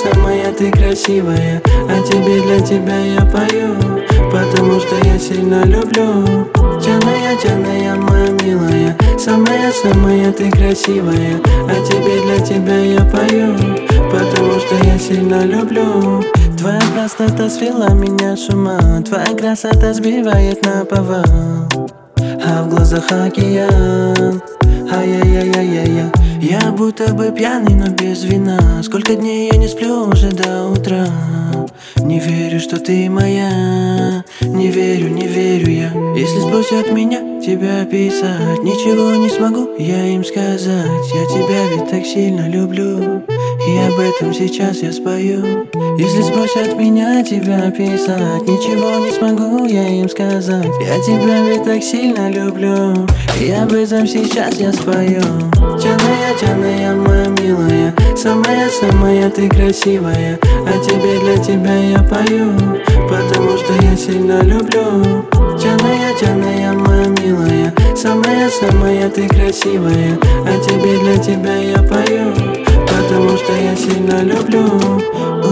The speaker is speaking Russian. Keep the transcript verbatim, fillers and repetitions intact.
самая ты красивая, а тебе для тебя я пою, потому что я сильно люблю. Джаная, Джаная, моя милая, самая-самая ты красивая, а тебе для тебя я пою, потому что я сильно люблю. Твоя простота свела меня с ума, твоя красота сбивает на повал, а в глазах океан. Ай-яй-яй-яй-яй, я будто бы пьяный, но без вина. Сколько дней я не сплю уже до утра. Не верю, что ты моя, не верю, не верю я. Если спросят меня тебя описать, ничего не смогу я им сказать. Я тебя ведь так сильно люблю, и об этом сейчас я спою. Если спросят меня тебя описать, ничего не смогу я им сказать. Я тебя ведь так сильно люблю, и об этом сейчас я спою. Джаная, Джаная, моя милая, самая-самая ты красивая, а тебе для тебя я пою, потому что я сильно люблю. Джаная, Джаная, моя милая, самая-самая ты красивая, а тебе для тебя я пою, потому что я сильно люблю.